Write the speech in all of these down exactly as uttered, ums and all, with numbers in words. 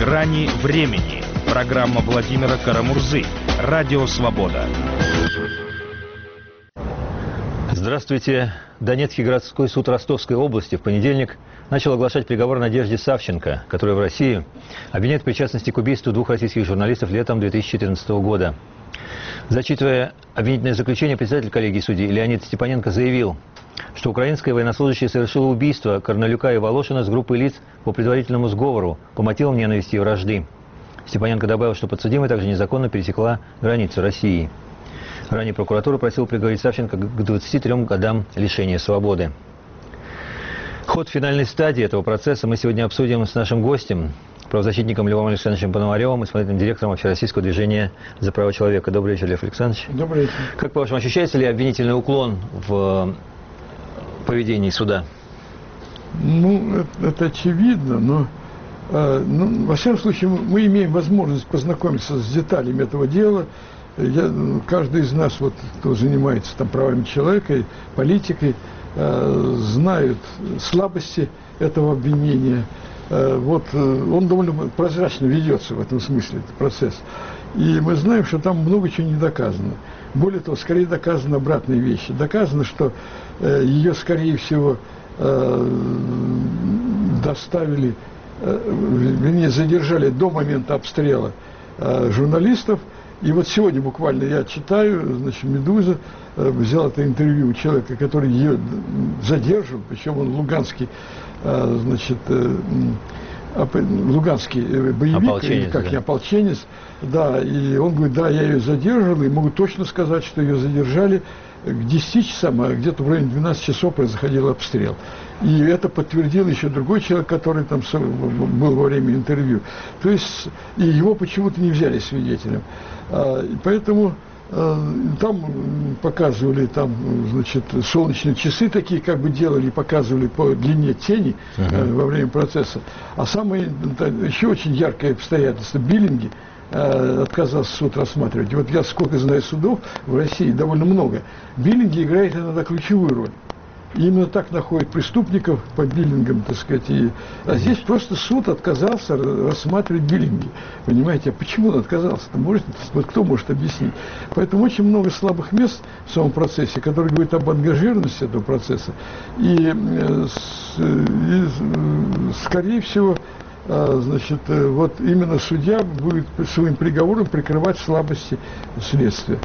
Грани времени. Программа Владимира Карамурзы. Радио Свобода. Здравствуйте. Донецкий городской суд Ростовской области в понедельник начал оглашать приговор Надежде Савченко, которая в России обвиняет в причастности к убийству двух российских журналистов летом две тысячи четырнадцатого года. Зачитывая обвинительное заключение, председатель коллегии судей Леонид Степаненко заявил, что украинская военнослужащая совершила убийство Корнелюка и Волошина с группой лиц по предварительному сговору по мотивам ненависти и вражды. Степаненко добавил, что подсудимая также незаконно пересекла границу России. Ранее прокуратура просила приговорить Савченко к двадцати трём годам лишения свободы. Ход финальной стадии этого процесса мы сегодня обсудим с нашим гостем, правозащитником Львом Александровичем Пономаревым, исполнительным директором Общероссийского движения за права человека. Добрый вечер, Лев Александрович. Добрый вечер. Как, по-вашему, ощущается ли обвинительный уклон в поведении суда? Ну, это, это очевидно, но э, ну, во всяком случае мы имеем возможность познакомиться с деталями этого дела. Я, каждый из нас, вот, кто занимается там, правами человека, политикой, э, знают слабости этого обвинения. Э, вот, э, он довольно прозрачно ведется в этом смысле, этот процесс. И мы знаем, что там много чего не доказано. Более того, скорее доказаны обратные вещи. Доказано, что э, ее, скорее всего, э, доставили, э, вернее, задержали до момента обстрела э, журналистов. И вот сегодня буквально я читаю, значит, «Медуза» э, взял это интервью у человека, который ее задерживал, причем он луганский, э, значит, э, луганский боевик, ополченец, как да. не ополченец, да, и он говорит, да, я ее задерживал, и могу точно сказать, что ее задержали к десяти часам, а где-то в районе двенадцати часов происходил обстрел. И это подтвердил еще другой человек, который там был во время интервью. То есть, и его почему-то не взяли свидетелем. И поэтому там показывали, там, значит, солнечные часы такие, как бы делали, показывали по длине тени uh-huh. во время процесса. А самое, еще очень яркое обстоятельство, биллинги отказался суд рассматривать. И вот я сколько знаю судов в России, довольно много. Биллинги играют иногда ключевую роль. И именно так находят преступников по биллингам, так сказать. И... А здесь просто суд отказался рассматривать биллинги. Понимаете, а почему он отказался-то? Может, вот кто может объяснить? Поэтому очень много слабых мест в самом процессе, которые говорят об ангажированности этого процесса. И, и скорее всего, значит, вот именно судья будет своим приговором прикрывать слабости следствия.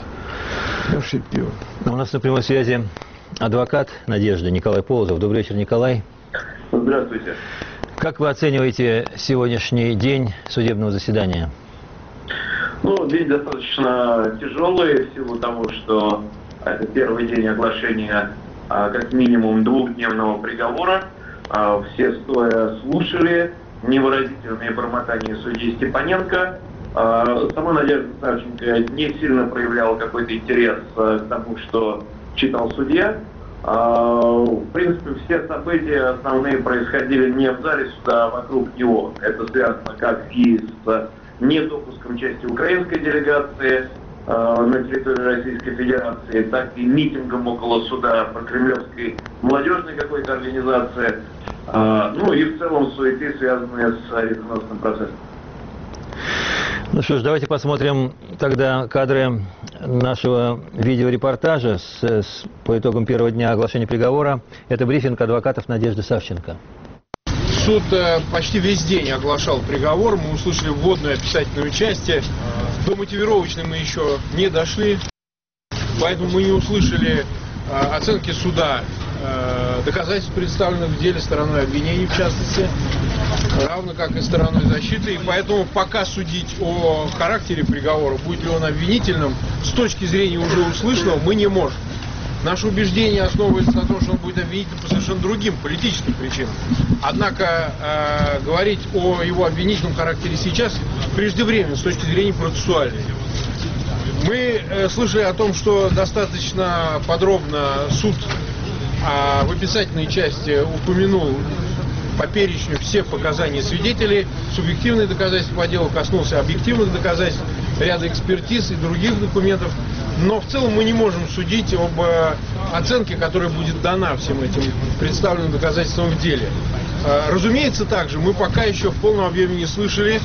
Ошибки. У нас на прямой связи адвокат Надежды Николай Полозов. Добрый вечер, Николай. Здравствуйте. Как вы оцениваете сегодняшний день судебного заседания? Ну, день достаточно тяжелый в силу того, что это первый день оглашения как минимум двухдневного приговора. Все стоя слушали невыразительные бормотания судьи Степаненко. Сама Надежда Савченко не сильно проявляла какой-то интерес к тому, что читал судья. В принципе, все события основные происходили не в зале суда, а вокруг него. Это связано как и с недопуском части украинской делегации на территории Российской Федерации, так и митингом около суда прокремлевской молодежной какой-то организации. Ну и в целом суеты, связанные с резонансным процессом. Ну что ж, давайте посмотрим тогда кадры нашего видеорепортажа с, с, по итогам первого дня оглашения приговора. Это брифинг адвокатов Надежды Савченко. Суд почти весь день оглашал приговор. Мы услышали вводную описательную часть. До мотивировочной мы еще не дошли. Поэтому мы не услышали оценки суда, доказательств, представленных в деле стороной обвинений, в частности, равно как и стороной защиты. И поэтому пока судить о характере приговора, будет ли он обвинительным, с точки зрения уже услышанного, мы не можем. Наше убеждение основывается на том, что он будет обвинительным по совершенно другим политическим причинам. Однако э, говорить о его обвинительном характере сейчас преждевременно с точки зрения процессуальной. Мы э, слышали о том, что достаточно подробно суд э, в описательной части упомянул по перечню всех показаний свидетелей, субъективные доказательства по делу, коснулся объективных доказательств. ряда экспертиз и других документов. Но в целом мы не можем судить об оценке, которая будет дана всем этим представленным доказательствам в деле. Разумеется, также мы пока еще в полном объеме не слышали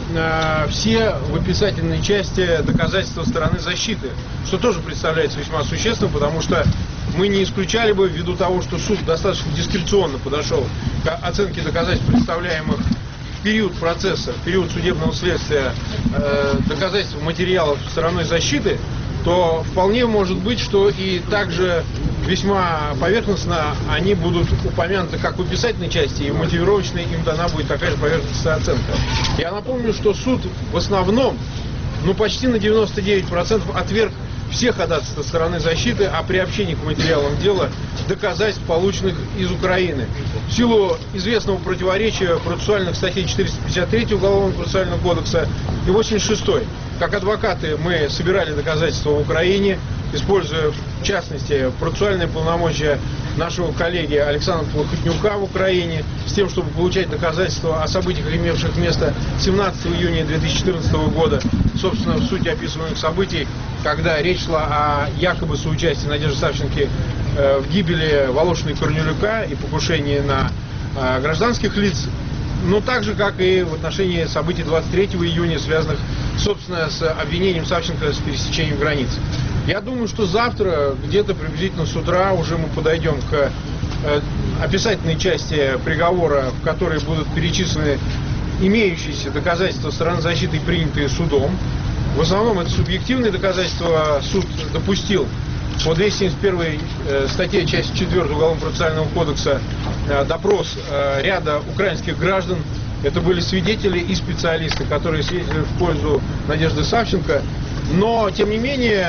все в описательной части доказательства стороны защиты, что тоже представляется весьма существенным, потому что мы не исключали бы, ввиду того, что суд достаточно дискреционно подошел к оценке доказательств, представляемых в период процесса, в период судебного следствия, доказательств материалов стороной защиты, то вполне может быть, что и также весьма поверхностно они будут упомянуты как в описательной части, и в мотивировочной им дана будет такая же поверхностная оценка. Я напомню, что суд в основном, ну почти на девяносто девять процентов отверг все ходатайства стороны защиты о приобщении к материалам дела доказательств, полученных из Украины. В силу известного противоречия процессуальных статей четыреста пятьдесят три Уголовного процессуального кодекса и восемьдесят шестой. Как адвокаты мы собирали доказательства в Украине, используя в частности процессуальные полномочия нашего коллеги Александра Плохотнюка в Украине, с тем, чтобы получать доказательства о событиях, имевших место семнадцатого июня две тысячи четырнадцатого года, собственно, в сути описываемых событий, когда речь шла о якобы соучастии Надежды Савченко э, в гибели Волошина и Корнелюка и покушении на э, гражданских лиц, но так же, как и в отношении событий двадцать третьего июня, связанных, собственно, с обвинением Савченко с пересечением границ. Я думаю, что завтра, где-то приблизительно с утра, уже мы подойдем к э, описательной части приговора, в которой будут перечислены имеющиеся доказательства стороны защиты, принятые судом. В основном это субъективные доказательства суд допустил по двести семьдесят первой э, статье, часть четвёртой Уголовного процессуального кодекса, э, допрос э, ряда украинских граждан. Это были свидетели и специалисты, которые свидетельствовали в пользу Надежды Савченко. Но, тем не менее,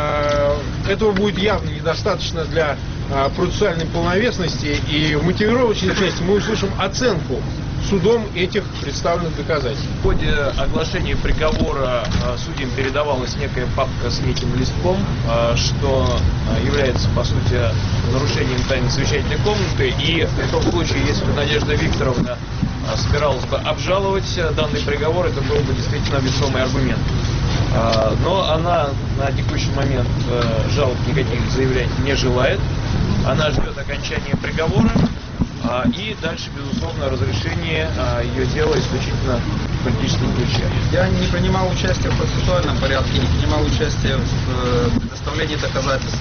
э, этого будет явно недостаточно для э, процессуальной полновесности. И в мотивировочной части мы услышим оценку судом этих представленных доказательств. В ходе оглашения приговора э, судьям передавалась некая папка с неким листком, э, что э, является, по сути, нарушением тайны совещательной комнаты. И в том случае, если бы Надежда Викторовна э, собиралась бы обжаловать э, данный приговор, это был бы действительно весомый аргумент. Э, но она на текущий момент э, жалоб никаких заявлять не желает. Она ждет окончания приговора. И дальше, безусловно, разрешение ее дела исключительно в политическом ключе. Я не принимал участие в процессуальном порядке, не принимал участие в предоставлении доказательств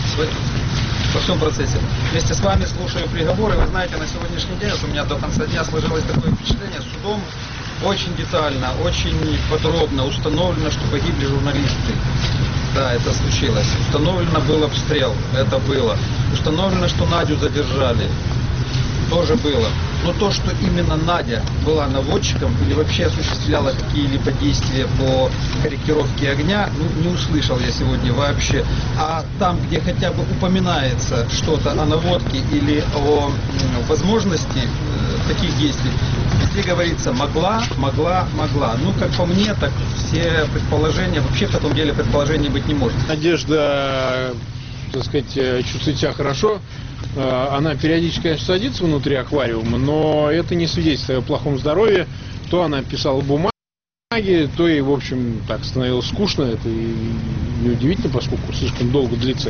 во всем процессе. Вместе с вами слушаю приговоры. Вы знаете, на сегодняшний день, у меня до конца дня сложилось такое впечатление, судом очень детально, очень подробно установлено, что погибли журналисты. Да, это случилось. Установлено был обстрел. Это было. Установлено, что Надю задержали. Тоже было. Но то, что именно Надя была наводчиком или вообще осуществляла какие-либо действия по корректировке огня, ну, не услышал я сегодня вообще. А там, где хотя бы упоминается что-то о наводке или о м, возможности э, таких действий, везде говорится «могла, могла, могла». Ну, как по мне, так все предположения, вообще в таком деле предположений быть не может. Надежда, так сказать, чувствует себя хорошо. Она периодически, конечно, садится внутри аквариума, но это не свидетельствует о плохом здоровье. То она писала бумаги, то и, в общем, так становилось скучно. Это и неудивительно, поскольку слишком долго длится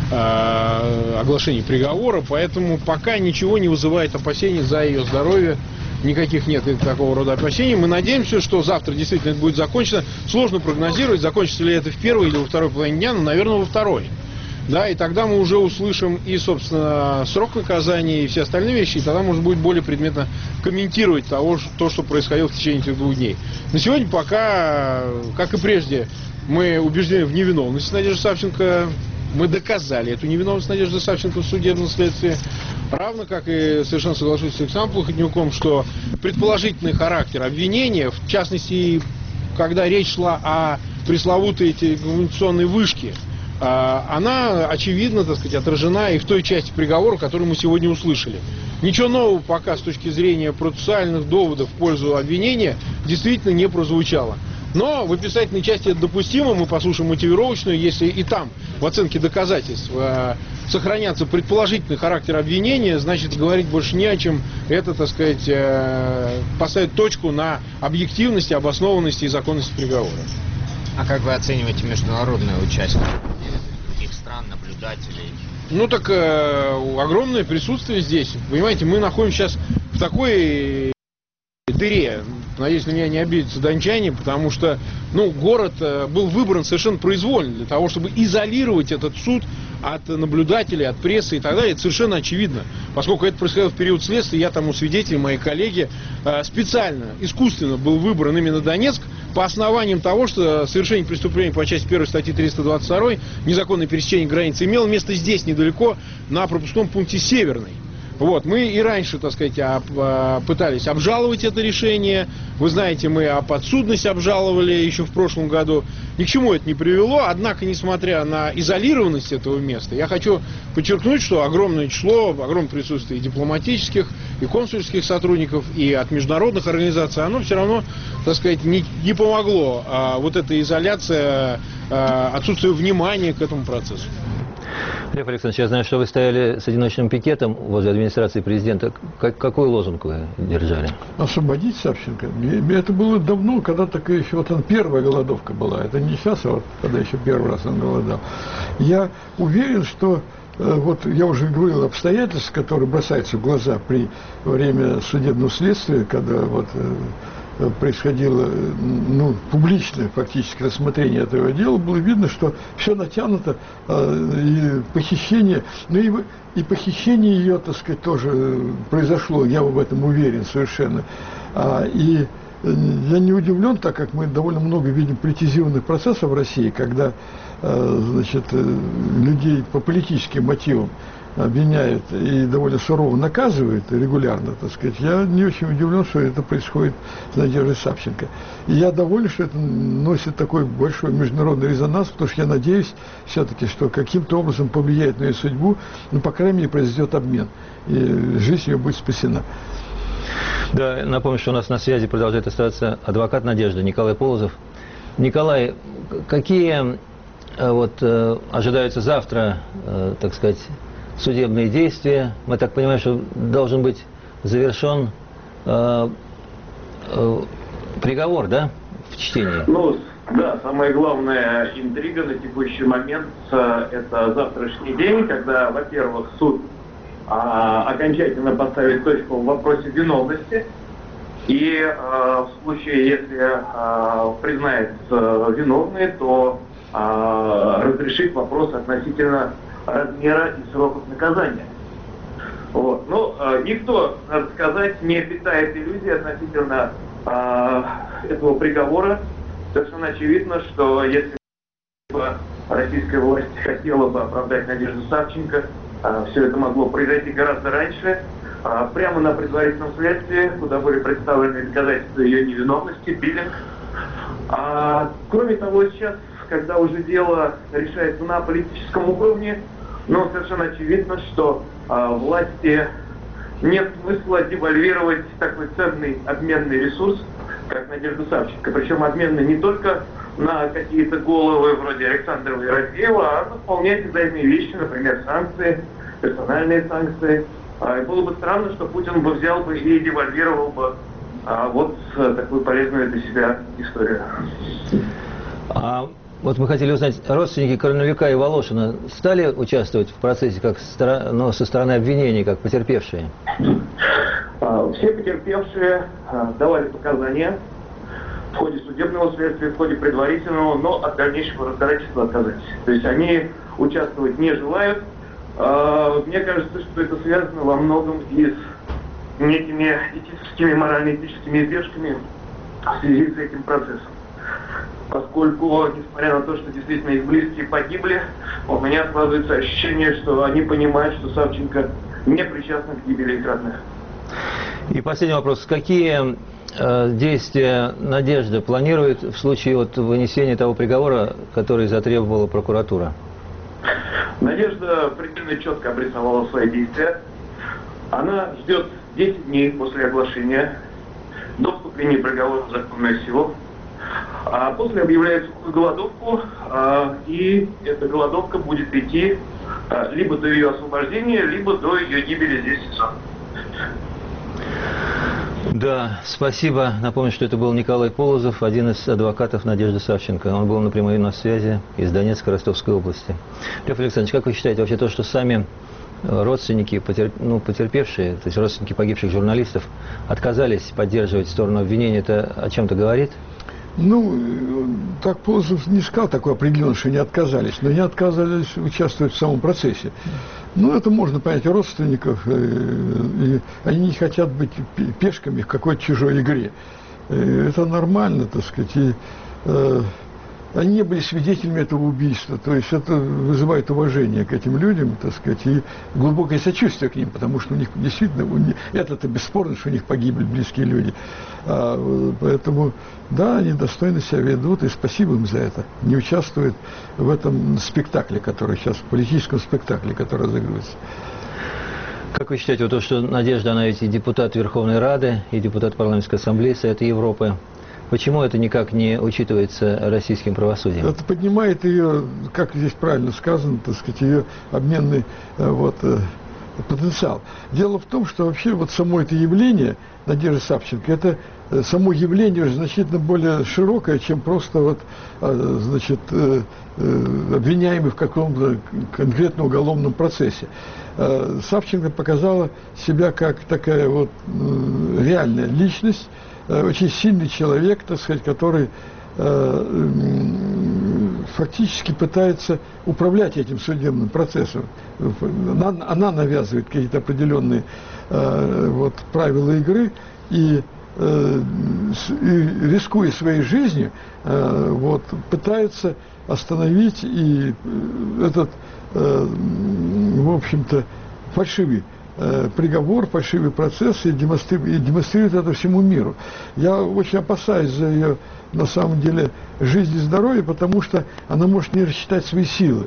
э, оглашение приговора. Поэтому пока ничего не вызывает опасений за ее здоровье. Никаких нет такого рода опасений. Мы надеемся, что завтра действительно это будет закончено. Сложно прогнозировать, закончится ли это в первой или во второй половине дня, но, наверное, во второй. Да, и тогда мы уже услышим и, собственно, срок наказания, и все остальные вещи, и тогда можно будет более предметно комментировать того, то, что происходило в течение этих двух дней. На сегодня пока, как и прежде, мы убеждены в невиновности Надежды Савченко. Мы доказали эту невиновность Надежды Савченко в судебном следствии. Равно как и совершенно соглашусь с Александром Плохотнюком, что предположительный характер обвинения, в частности, когда речь шла о пресловутой телекоммуникационной вышке, она, очевидно, так сказать, отражена и в той части приговора, которую мы сегодня услышали. Ничего нового пока с точки зрения процессуальных доводов в пользу обвинения действительно не прозвучало. Но в описательной части это допустимо, мы послушаем мотивировочную, если и там в оценке доказательств э, сохранятся предположительный характер обвинения, значит, говорить больше не о чем. Это, так сказать, э, поставит точку на объективности, обоснованности и законности приговора. А как вы оцениваете международное участие других стран, наблюдателей? Ну так э, огромное присутствие здесь. Понимаете, мы находимся сейчас в такой дыре. Надеюсь, на меня не обидятся дончане, потому что ну, город э, был выбран совершенно произвольно для того, чтобы изолировать этот суд от наблюдателей, от прессы и так далее. Это совершенно очевидно. Поскольку это происходило в период следствия, я тому свидетель, мои коллеги, э, специально, искусственно был выбран именно Донецк по основаниям того, что совершение преступления по части первой статьи триста двадцать два незаконное пересечение границы имело место здесь, недалеко, на пропускном пункте Северный. Вот, мы и раньше, так сказать, пытались обжаловать это решение. Вы знаете, мы подсудность обжаловали еще в прошлом году. Ни к чему это не привело. Однако, несмотря на изолированность этого места, я хочу подчеркнуть, что огромное число, огромное присутствие и дипломатических, и консульских сотрудников, и от международных организаций, оно все равно, так сказать, не, не помогло. А вот эта изоляция, а, отсутствие внимания к этому процессу. Лев Александрович, я знаю, что вы стояли с одиночным пикетом возле администрации президента. Как, какой лозунг вы держали? Освободить Савченко. Это было давно, когда такая еще вот он, первая голодовка была. Это не сейчас, а вот когда еще первый раз он голодал. Я уверен, что вот я уже говорил обстоятельства, которые бросаются в глаза при время судебного следствия, когда вот происходило ну, публичное фактически рассмотрение этого дела, было видно, что все натянуто, и похищение, ну и, и похищение ее, так сказать, тоже произошло, я в этом уверен совершенно. И я не удивлен, так как мы довольно много видим политизированных процессов в России, когда значит, людей по политическим мотивам обвиняют и довольно сурово наказывают регулярно, так сказать, я не очень удивлен, что это происходит с Надеждой Савченко. И я доволен, что это носит такой большой международный резонанс, потому что я надеюсь все-таки, что каким-то образом повлияет на ее судьбу, ну, по крайней мере, произойдет обмен, и жизнь ее будет спасена. Да, напомню, что у нас на связи продолжает оставаться адвокат Надежды Николай Полозов. Николай, какие вот ожидаются завтра, так сказать, судебные действия? Мы так понимаем, что должен быть завершен э, э, приговор, да, в чтении? Ну, да, самая главная интрига на текущий момент э, это завтрашний день, когда, во-первых, суд э, окончательно поставит точку в вопросе виновности. И э, в случае, если э, признается виновный, то э, разрешит вопрос относительно размера и сроков наказания. Вот. Ну, э, никто, надо сказать, не питает иллюзий относительно э, этого приговора. Совершенно очевидно, что если бы российская власть хотела бы оправдать Надежду Савченко, э, все это могло произойти гораздо раньше, э, прямо на предварительном следствии, куда были представлены доказательства ее невиновности, биллинг. А, кроме того, сейчас, когда уже дело решается на политическом уровне, но совершенно очевидно, что а, власти нет смысла девальвировать такой ценный обменный ресурс, как Надежда Савченко. Причем обменный не только на какие-то головы вроде Александрова и Радзеева, а на вполне обязательные вещи, например, санкции, персональные санкции. А, и было бы странно, что Путин бы взял бы и девальвировал бы а, вот такую полезную для себя историю. А вот мы хотели узнать, родственники Корнелюка и Волошина стали участвовать в процессе как стра... ну, со стороны обвинений, как потерпевшие? Все потерпевшие давали показания в ходе судебного следствия, в ходе предварительного, но от дальнейшего разбирательства отказались. То есть они участвовать не желают. Мне кажется, что это связано во многом и с некими этическими, морально-этическими издержками в связи с этим процессом. Поскольку, несмотря на то, что действительно их близкие погибли, у меня складывается ощущение, что они понимают, что Савченко не причастна к гибели их родных. И последний вопрос. Какие э, действия Надежда планирует в случае вот вынесения того приговора, который затребовала прокуратура? Надежда предельно четко обрисовала свои действия. Она ждет десять дней после оглашения до вступления приговора в законную силу. А после объявляет сухую голодовку, а, и эта голодовка будет идти а, либо до ее освобождения, либо до ее гибели здесь. Да, спасибо. Напомню, что это был Николай Полозов, один из адвокатов Надежды Савченко. Он был на прямой на связи из Донецкой, Ростовской области. Лев Александрович, как вы считаете, вообще то, что сами родственники, потерп... ну, потерпевшие, то есть родственники погибших журналистов, отказались поддерживать сторону обвинения, это о чем-то говорит? Ну, так Полозов не сказал такое определенно, что не отказались, но не отказались участвовать в самом процессе. Ну, это можно понять родственников, и они не хотят быть пешками в какой-то чужой игре. Это нормально, так сказать, и э, они не были свидетелями этого убийства, то есть это вызывает уважение к этим людям, так сказать, и глубокое сочувствие к ним, потому что у них действительно, это-то бесспорно, что у них погибли близкие люди. А, поэтому, да, они достойно себя ведут, и спасибо им за это. Не участвуют в этом спектакле, который сейчас, в политическом спектакле, который разыгрывается. Как вы считаете, вот то, что Надежда, она ведь и депутат Верховной Рады, и депутат Парламентской Ассамблеи Совета Европы, почему это никак не учитывается российским правосудием? Это поднимает ее, как здесь правильно сказано, так сказать, ее обменный вот, потенциал. Дело в том, что вообще вот само это явление Надежды Савченко, это само явление уже значительно более широкое, чем просто вот, значит, обвиняемый в каком-то конкретном уголовном процессе. Савченко показала себя как такая вот реальная личность, очень сильный человек, так сказать, который э, фактически пытается управлять этим судебным процессом. Она, она навязывает какие-то определенные э, вот, правила игры и, э, и рискуя своей жизнью, э, вот, пытается остановить и этот, э, в общем-то, фальшивый приговор, фальшивый процесс, и демонстрирует, и демонстрирует это всему миру. Я очень опасаюсь за ее, на самом деле, жизнь и здоровье, потому что она может не рассчитать свои силы.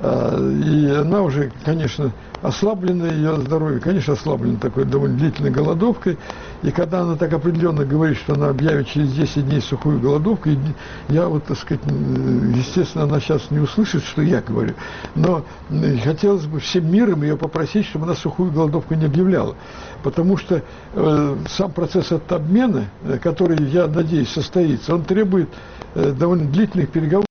И она уже, конечно, ослаблена, ее здоровье, конечно, ослаблено такой довольно длительной голодовкой. И когда она так определенно говорит, что она объявит через десять дней сухую голодовку, я вот, так сказать, естественно, она сейчас не услышит, что я говорю. Но хотелось бы всем миром ее попросить, чтобы она сухую голодовку не объявляла. Потому что э, сам процесс от обмена, который, я надеюсь, состоится, он требует э, довольно длительных переговоров.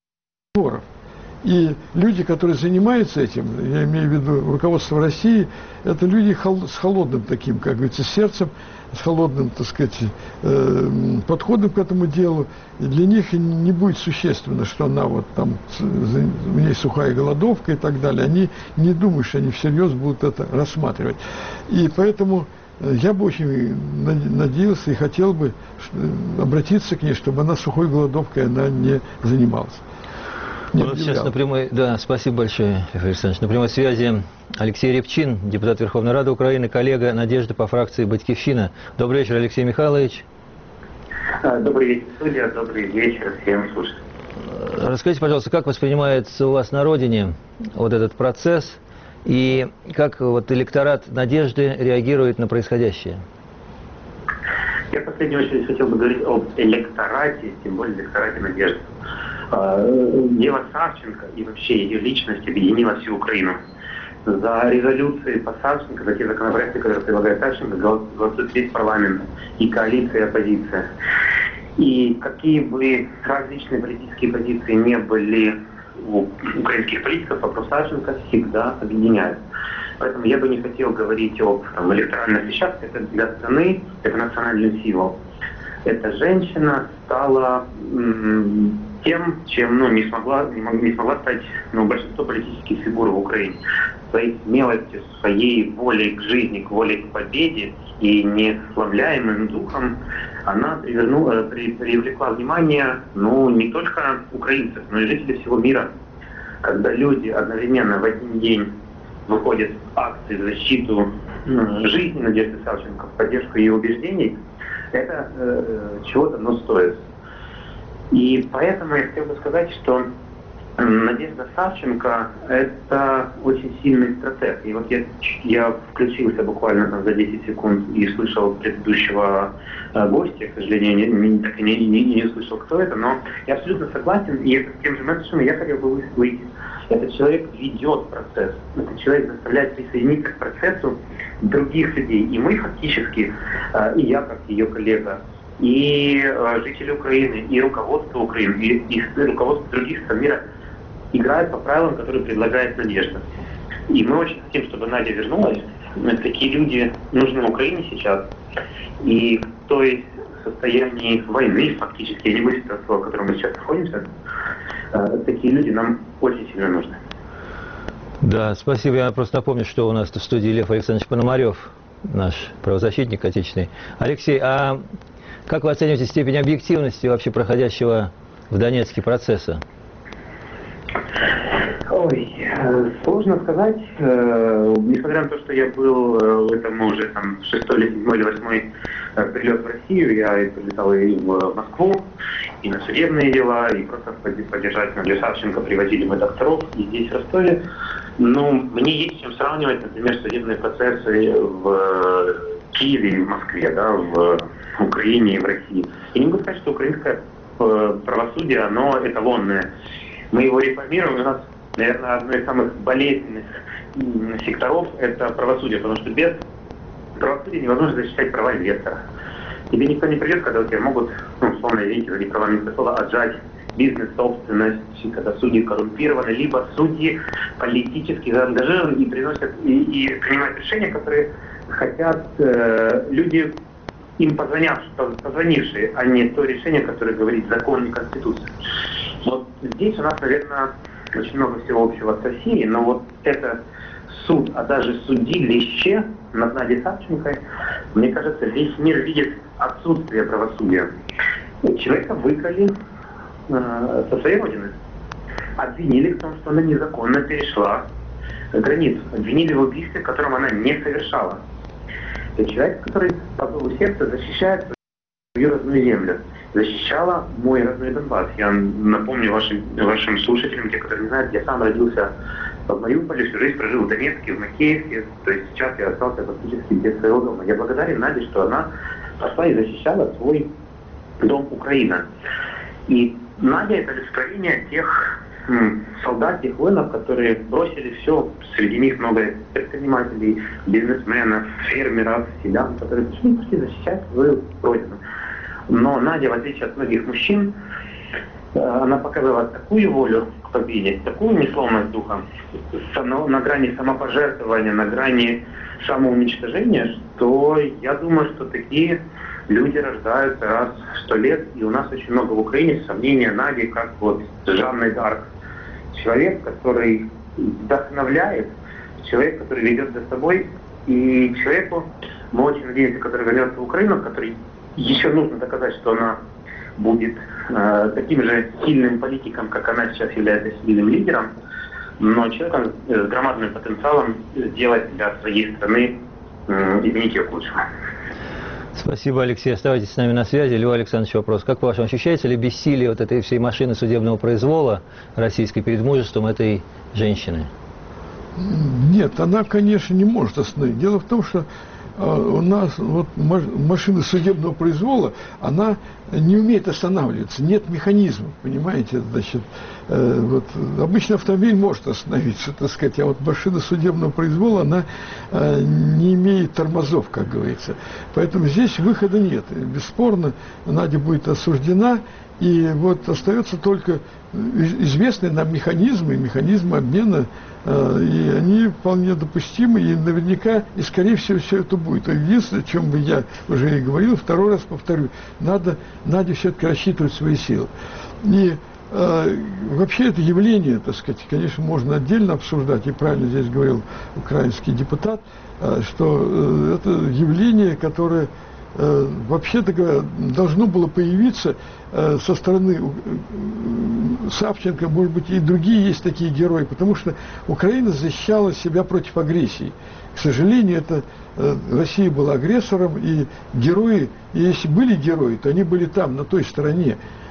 И люди, которые занимаются этим, я имею в виду руководство России, это люди с холодным таким, как говорится, сердцем, с холодным, так сказать, подходом к этому делу. И для них не будет существенно, что она вот там, у нее сухая голодовка и так далее. Они не думают, что они всерьез будут это рассматривать. И поэтому я бы очень надеялся и хотел бы обратиться к ней, чтобы она сухой голодовкой она не занималась. У нас сейчас на прямой, да, спасибо большое, Лев Александрович. На прямой связи Алексей Рябчин, депутат Верховной Рады Украины, коллега Надежды по фракции «Батькивщина». Добрый вечер, Алексей Михайлович. Добрый вечер, студия, добрый вечер всем слушателям. Расскажите, пожалуйста, как воспринимается у вас на родине вот этот процесс и как вот электорат Надежды реагирует на происходящее? Я в последнюю очередь хотел бы говорить об электорате, тем более электорате Надежды. Дело Савченко и вообще ее личность объединила всю Украину. За резолюции по Савченко, за те законопроекты, которые предлагает Савченко, голосует весь парламент, и коалиция, и оппозиция. И какие бы различные политические позиции не были у украинских политиков, вопрос Савченко всегда объединяет. Поэтому я бы не хотел говорить об там, электоральных вещах, это для страны, это национальный символ. Эта женщина стала м- тем, чем ну, не, смогла, не, мог, не смогла стать ну, большинство политических фигур в Украине. Своей смелостью, своей волей к жизни, к воле к победе и неславляемым духом она привернула, при, привлекла внимание ну, не только украинцев, но и жителей всего мира. Когда люди одновременно в один день выходят в акции в защиту ну, жизни Надежды Савченко, в поддержку ее убеждений, это э, чего-то но стоит. И поэтому я хотел бы сказать, что Надежда Савченко – это очень сильный стратег. И вот я, я включился буквально там, за десять секунд и слышал предыдущего э, гостя, к сожалению, не, не, так и не, не, не услышал, кто это, но я абсолютно согласен, и это с тем же месседжем я хотел бы выйти. Этот человек ведет процесс, этот человек заставляет присоединиться к процессу других людей. И мы фактически, и я как ее коллега, и жители Украины, и руководство Украины, и, и руководство других стран мира играют по правилам, которые предлагает Надежда. И мы очень хотим, чтобы Надя вернулась. Такие люди нужны Украине сейчас. И в той состоянии войны, фактически, невыстройства, в котором мы сейчас находимся, такие люди нам очень сильно нужны. Да, спасибо. Я просто напомню, что у нас в студии Лев Александрович Пономарев, наш правозащитник отечественный. Алексей, а как вы оцениваете степень объективности вообще проходящего в Донецке процесса? Ой, сложно сказать. Несмотря на то, что я был, это мы уже там шестой или седьмой или восьмой прилет в Россию, я и прилетал и в Москву, и на судебные дела, и просто поддержать для Савченко привозили мы докторов, и здесь в Ростове. Но мне есть чем сравнивать, например, судебные процессы в Киеве и в Москве, да, в Украине и в России. И не могу сказать, что украинское правосудие, оно эталонное. Мы его реформируем, у нас, наверное, одно из самых болезненных секторов – это правосудие, потому что без правосудия невозможно защищать права инвестора. Тебе никто не придет, когда у тебя могут, ну, условно, извините, за неправомерное слово, отжать бизнес, собственность, когда судьи коррумпированы, либо судьи политически заангажированы и приносят и, и принимают решения, которые хотят э, люди, им позвонявшие, позвонившие, а не то решение, которое говорит закон и конституция. Вот здесь у нас, наверное, очень много всего общего с Россией, но вот это суд, а даже судилище над Надей Савченко, мне кажется, весь мир видит отсутствие правосудия. Человека выкрали э, со своей родины, обвинили в том, что она незаконно перешла границу, обвинили в убийстве, которым она не совершала. Это человек, который по зову сердца защищает свою родную землю. Защищала мой родной Донбасс. Я напомню вашим, вашим слушателям, те, которые не знают, я сам родился в Мариуполе, всю жизнь прожил в Донецке, в Макеевке. То есть сейчас я остался фактически без своего дома. Я благодарен Наде, что она пошла и защищала свой дом Украина. И Надя — это олицетворение тех м, солдат, тех воинов, которые бросили все. Среди них много предпринимателей, бизнесменов, фермеров, селян, которые пришли, пришли защищать свою родину. Но Надя, в отличие от многих мужчин, она показала такую волю к победе, такую несломность духа, на грани самопожертвования, на грани самоуничтожения, что я думаю, что такие люди рождаются раз в сто лет, и у нас очень много в Украине сомнения Нади, как вот Жанной Дарк. Человек, который вдохновляет, человек, который ведет за собой, и человеку, мы очень надеемся, который вернется в Украину, который еще нужно доказать, что она будет э, таким же сильным политиком, как она сейчас является сильным лидером, но человеком с громадным потенциалом сделать для своей страны э, изменить ее к лучшему. Спасибо, Алексей. Оставайтесь с нами на связи. Лев Александрович, вопрос. Как по-вашему, ощущается ли бессилие вот этой всей машины судебного произвола российской перед мужеством этой женщины? Нет, она, конечно, не может остановить. Дело в том, что у нас вот машина судебного произвола, она не умеет останавливаться, нет механизмов, понимаете, значит, э, вот обычно автомобиль может остановиться, так сказать, а вот машина судебного произвола, она э, не имеет тормозов, как говорится, поэтому здесь выхода нет, бесспорно, Надя будет осуждена, и вот остается только известные нам механизмы, механизмы обмена, э, и они вполне допустимы, и наверняка, и скорее всего, все это будет. Единственное, о чем бы я уже и говорил, второй раз повторю, надо Наде все-таки рассчитывать свои силы. И э, вообще это явление, так сказать, конечно, можно отдельно обсуждать, и правильно здесь говорил украинский депутат, э, что э, это явление, которое э, вообще-то говоря, должно было появиться э, со стороны э, Савченко, может быть, и другие есть такие герои, потому что Украина защищала себя против агрессии. К сожалению, это э, Россия была агрессором, и герои, и если были герои, то они были там, на той стороне.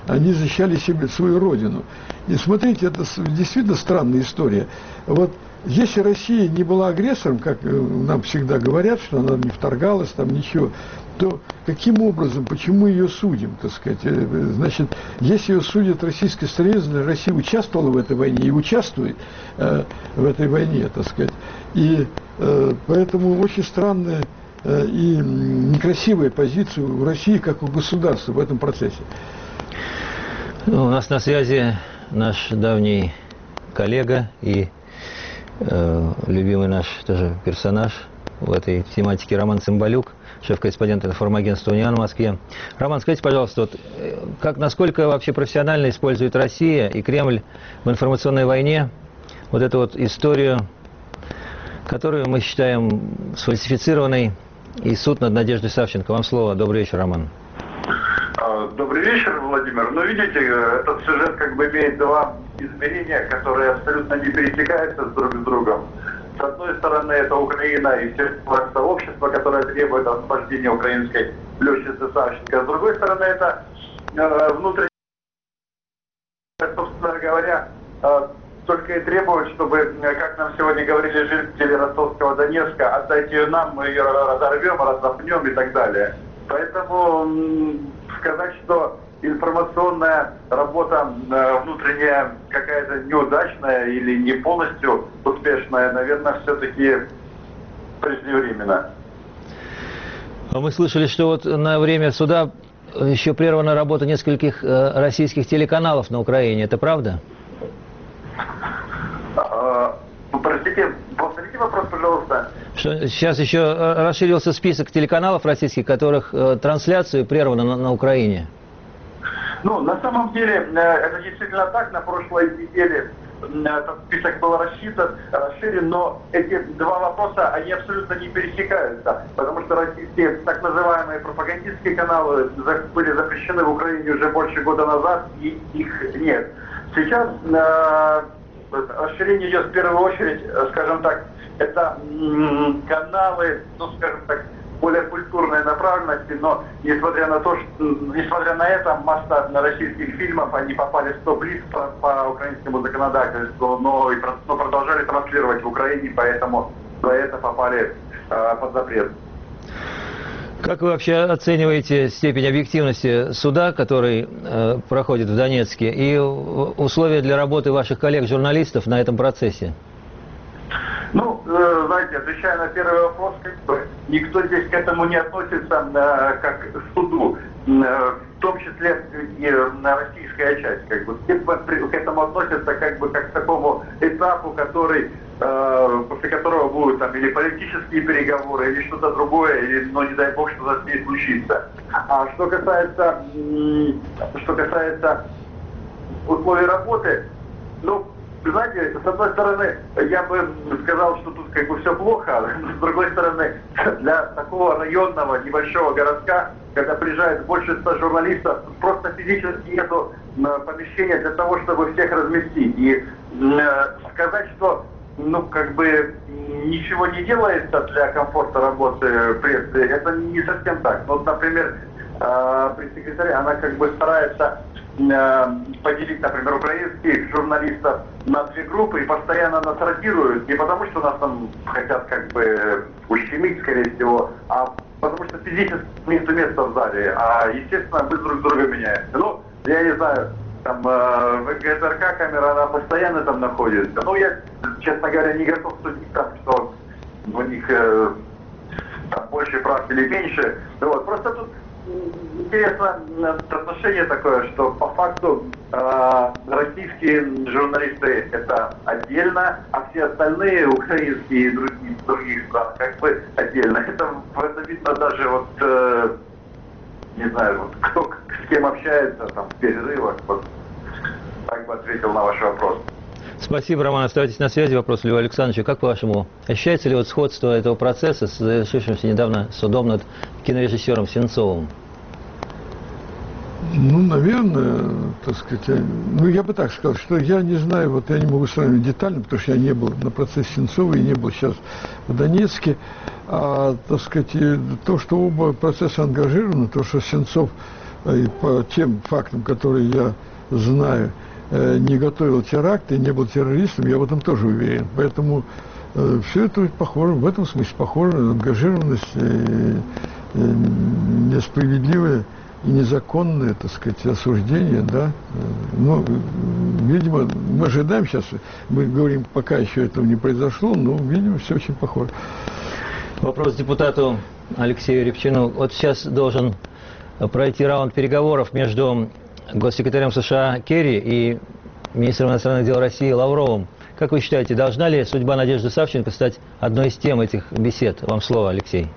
они защищали себе свою родину. И смотрите, это действительно странная история. Вот если Россия не была агрессором, как нам всегда говорят, что она не вторгалась, там ничего, то каким образом, почему ее судим, так сказать? Значит, если ее судят российской стороне, Россия участвовала в этой войне и участвует э, в этой войне, так сказать. И э, поэтому очень странная э, и некрасивая позиция у России как у государства в этом процессе. Ну, у нас на связи наш давний коллега и э, любимый наш тоже персонаж в этой тематике Роман Цымбалюк, шеф-корреспондент информагентства «Униан» в Москве. Роман, скажите, пожалуйста, вот, как, насколько вообще профессионально использует Россия и Кремль в информационной войне вот эту вот историю, которую мы считаем сфальсифицированной, и суд над Надеждой Савченко? Вам слово. Добрый вечер, Роман. Добрый вечер, Владимир. Ну, видите, этот сюжет как бы имеет два измерения, которые абсолютно не пересекаются друг с другом. С одной стороны, это Украина и все сообщество, которое требует освобождения украинской летчицы Савченко. С другой стороны, это э, внутреннее, собственно говоря, э, только и требует, чтобы, как нам сегодня говорили жители Ростовского Донецка, отдать ее нам, мы ее разорвем, разопнем и так далее. Поэтому сказать, что информационная работа э, внутренняя какая-то неудачная или не полностью успешная, наверное, все-таки преждевременно. Мы слышали, что вот на время суда еще прервана работа нескольких э, российских телеканалов на Украине. Это правда? А, простите, повторите вопрос, пожалуйста. Что сейчас еще расширился список телеканалов российских, которых э, трансляцию прервана на, на Украине. Ну, на самом деле, это действительно так. На прошлой неделе этот список был рассчитан, расширен, но эти два вопроса, они абсолютно не пересекаются, потому что российские так называемые пропагандистские каналы были запрещены в Украине уже больше года назад, и их нет. Сейчас э, расширение идет в первую очередь, скажем так, это м, каналы, ну, скажем так, более культурной направленности, но несмотря на то, что, несмотря на это, масса российских фильмов, они попали в стоп-лист по, по украинскому законодательству, но, и, но продолжали транслировать в Украине, поэтому за это попали э, под запрет. Как вы вообще оцениваете степень объективности суда, который э, проходит в Донецке, и условия для работы ваших коллег-журналистов на этом процессе? Ну, э, знаете, отвечая на первый вопрос, как бы, никто здесь к этому не относится э, как к суду, э, в том числе и э, российская часть, как бы, к этому относятся как бы как к такому этапу, который, э, после которого будут там или политические переговоры, или что-то другое, или, ну, не дай бог, что-то с ней случится. А что касается, э, что касается условий работы, ну, знаете, с одной стороны, я бы сказал, что тут как бы все плохо, но с другой стороны, для такого районного небольшого городка, когда приезжает больше ста журналистов, просто физически нету помещения для того, чтобы всех разместить. И э, сказать, что ну как бы ничего не делается для комфорта работы прессы, это не совсем так. Вот, например, э, пресс-секретарь, она как бы старается поделить, например, украинских журналистов на две группы и постоянно нас ротируют. Не потому, что нас там хотят как бы ущемить, скорее всего, а потому что физически нет места в зале. А, естественно, мы друг друга меняемся. Ну, я не знаю, там э, в ГТРК камера, она постоянно там находится. Ну, я, честно говоря, не готов судить там, что у них э, там больше прав или меньше. Вот. Просто тут интересно отношение такое, что по факту э, российские журналисты это отдельно, а все остальные украинские и другие других стран как бы отдельно. Это, это видно даже вот э, не знаю, вот кто с кем общается там в перерывах. Вот так бы ответил на ваш вопрос. Спасибо, Роман. Оставайтесь на связи. Вопрос Льву Александровичу. Как по-вашему, ощущается ли вот сходство этого процесса с завершившимся недавно судом над кинорежиссером Сенцовым? Ну, наверное, так сказать, ну, я бы так сказал, что я не знаю, вот я не могу сравнивать детально, потому что я не был на процессе Сенцова и не был сейчас в Донецке, а, так сказать, то, что оба процесса ангажированы, то, что Сенцов и по тем фактам, которые я знаю, не готовил теракты, не был террористом, я в этом тоже уверен. Поэтому э, все это похоже, в этом смысле похоже на ангажированность, э, э, несправедливое и незаконное, так сказать, осуждение, да. Ну, видимо, мы ожидаем сейчас, мы говорим, пока еще этого не произошло, но, видимо, все очень похоже. Вопрос депутату Алексею Рябчину. Вот сейчас должен пройти раунд переговоров между госсекретарем США Керри и министром иностранных дел России Лавровым. Как вы считаете, должна ли судьба Надежды Савченко стать одной из тем этих бесед? Вам слово, Алексей.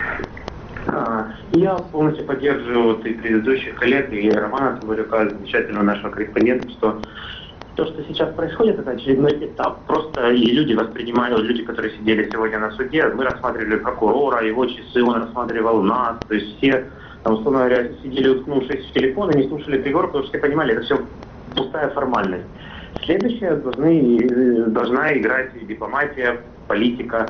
Я полностью поддерживаю вот и предыдущих коллег, и Романа Цымбалюка, замечательного нашего корреспондента, что то, что сейчас происходит, это очередной этап. Просто и люди воспринимают, люди, которые сидели сегодня на суде, мы рассматривали прокурора, его часы, он рассматривал нас, то есть все, там, условно говоря, сидели, уткнувшись в телефон и не слушали приговор, потому что все понимали, это все пустая формальность. Следующее должны, должна играть и дипломатия, политика,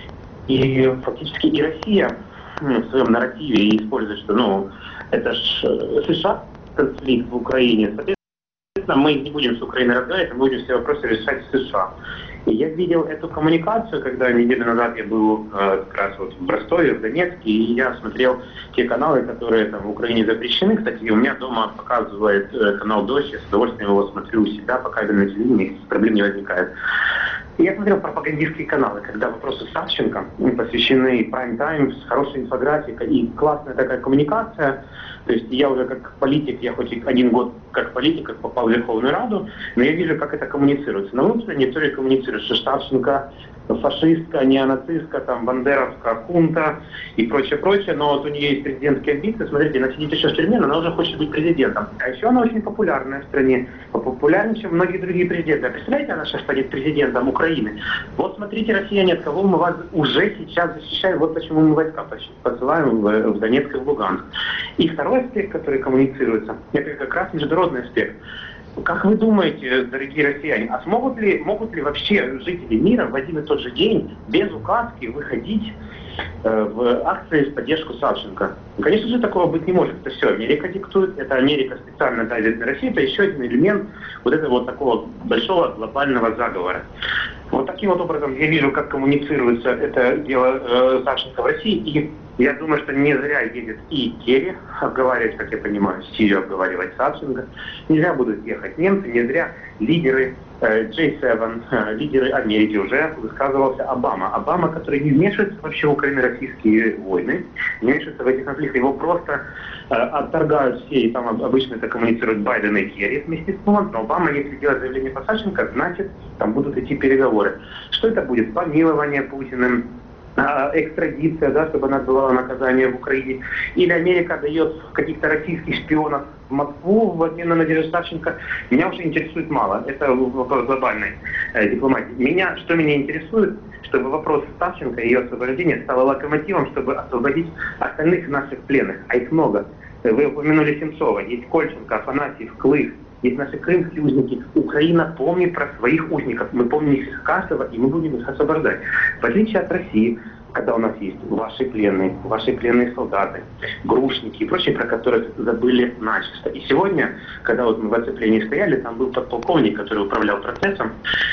и фактически и Россия в своем нарративе и использует, что, ну, это ж США конфликт в Украине, соответственно, мы не будем с Украиной разговаривать, мы будем все вопросы решать в США. И я видел эту коммуникацию, когда неделю назад я был э, как раз вот в Ростове, в Донецке, и я смотрел те каналы, которые там в Украине запрещены. Кстати, у меня дома показывает э, канал «Дождь», я с удовольствием его смотрю у себя, по кабельной телевидению, проблем не возникает. И я смотрел пропагандистские каналы, когда вопросы Савченко посвящены прайм-тайм, с хорошей инфографикой и классная такая коммуникация. То есть я уже как политик, я хоть и один год как политик попал в Верховную Раду, но я вижу, как это коммуницируется. На внутренней территории коммуницирует, что Савченко фашистка, неонацистка, там, бандеровская хунта и прочее, прочее. Но вот у нее есть президентские амбиции. Смотрите, она сидит еще в тюрьме, но она уже хочет быть президентом. А еще она очень популярная в стране. Популярнее, чем многие другие президенты. А представляете, она сейчас станет президентом Украины. Вот смотрите, россияне, от кого мы вас уже сейчас защищаем. Вот почему мы войска посылаем в, в Донецк и в Луганск. И второй аспект, который коммуницируется, это как раз международный аспект. Как вы думаете, дорогие россияне, а смогут ли, могут ли вообще жители мира в один и тот же день без указки выходить э, в акции в поддержку Савченко? Ну, конечно же, такого быть не может. Это все Америка диктует, это Америка специально давит на Россию, это еще один элемент вот этого вот такого большого глобального заговора. Вот таким вот образом я вижу, как коммуницируется это дело э, Савченко в России, и я думаю, что не зря едет и Керри обговаривать, как я понимаю, Сирию обговаривать Савченко, не зря будут ехать немцы, не зря лидеры э, джей семь, э, лидеры Америки уже высказывался Обама. Обама, который не вмешивается вообще в украино-российские войны, не вмешивается в эти конфликты, его просто э, отторгают все, и там обычно это коммуницируют Байден и Керри вместе с ним, но Обама, если делать заявление по Савченко, значит, там будут идти переговоры. Что это будет? Помилование Путиным, экстрадиция, да, чтобы она отбывала наказание в Украине. Или Америка дает каких-то российских шпионов в Москву в обмен на Надежду Савченко. Меня уже интересует мало. Это вопрос глобальной э, дипломатии. Меня, что меня интересует, чтобы вопрос Савченко и ее освобождения стал локомотивом, чтобы освободить остальных наших пленных. А их много. Вы упомянули Сенцова. Есть Кольченко, Афанасьев, Клых. Есть наши крымские узники. Украина помнит про своих узников. Мы помним их каждого, и мы будем их освобождать. В отличие от России, когда у нас есть ваши пленные, ваши пленные солдаты, грушники и прочие, про которых забыли начисто. И сегодня, когда вот мы в оцеплении стояли, там был подполковник, который управлял процессом,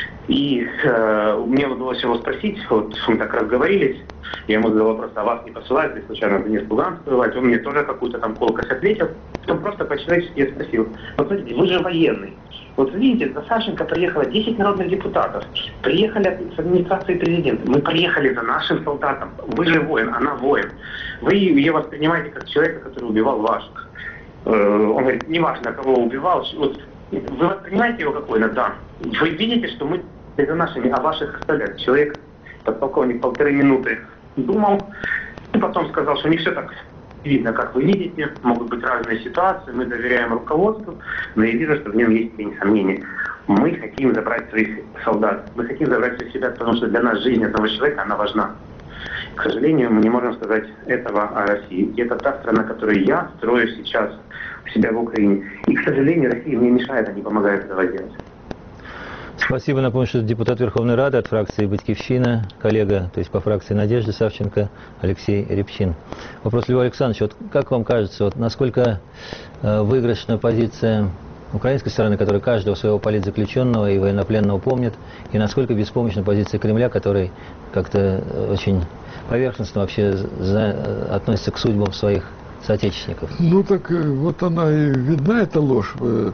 и э, мне удалось его спросить, вот мы так разговорились, я ему задал вопрос, а вас не посылают, если случайно в Донецк, Луганск посылать, он мне тоже какую-то там колкость ответил, он просто по-человечески я спросил, вот смотрите, вы же военный. Вот видите, за Савченко приехало десять народных депутатов, приехали с администрации президента, мы приехали за нашим солдатом, вы же воин, она воин. Вы ее воспринимаете как человека, который убивал ваших. Он говорит, не важно, кого убивал, вот, вы воспринимаете его как воина, да. Вы видите, что мы за нашими, а ваших оставляют. Человек, подполковник, полторы минуты думал, и потом сказал, что не все так видно, как вы видите, могут быть разные ситуации, мы доверяем руководству, но я вижу, что в нем есть тень сомнений. Мы хотим забрать своих солдат, мы хотим забрать своих себя, потому что для нас жизнь одного человека, она важна. К сожалению, мы не можем сказать этого о России. И это та страна, которую я строю сейчас у себя в Украине. И, к сожалению, Россия мне мешает, а не помогает этого делать. Спасибо. Напомню, что депутат Верховной Рады от фракции «Батькивщина», коллега, то есть по фракции Надежды Савченко, Алексей Рябчин. Вопрос Льву Александровичу. Вот как вам кажется, вот насколько э, выигрышна позиция украинской стороны, которая каждого своего политзаключенного и военнопленного помнит, и насколько беспомощна позиция Кремля, который как-то очень поверхностно вообще за, относится к судьбам своих соотечественников? Ну так вот она и видна, эта ложь.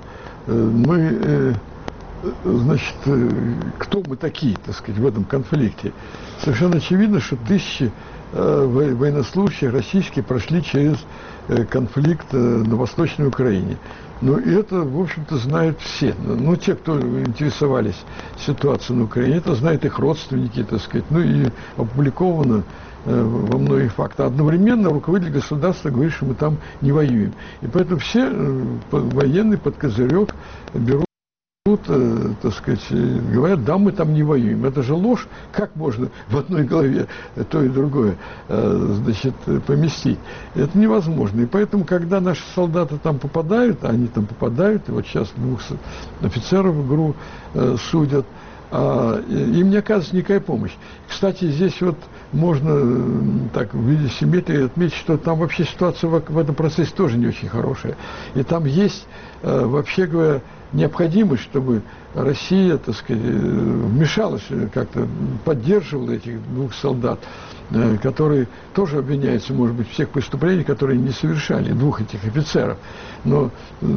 Мы, значит, кто мы такие, так сказать, в этом конфликте? Совершенно очевидно, что тысячи военнослужащих российские прошли через конфликт на Восточной Украине. Ну, и это, в общем-то, знают все. Ну, те, кто интересовались ситуацией на Украине, это знают их родственники, так сказать. Ну, и опубликовано э, во многих фактах. Одновременно руководитель государства говорит, что мы там не воюем. И поэтому все э, военные под козырек берут, э, так сказать, говорят, да, мы там не воюем. Это же ложь. Как можно в одной голове то и другое, э, значит, поместить? Это невозможно. И поэтому, когда наши солдаты там попадают, а они там попадают, и вот сейчас двух офицеров в ГРУ э, судят, а, им не оказывается никакая помощь. Кстати, здесь вот можно так в виде симметрии отметить, что там вообще ситуация в, в этом процессе тоже не очень хорошая. И там есть, э, вообще говоря, необходимость, чтобы Россия, так сказать, вмешалась, как-то поддерживала этих двух солдат, которые тоже обвиняются, может быть, в всех преступлениях, которые не совершали, двух этих офицеров. Но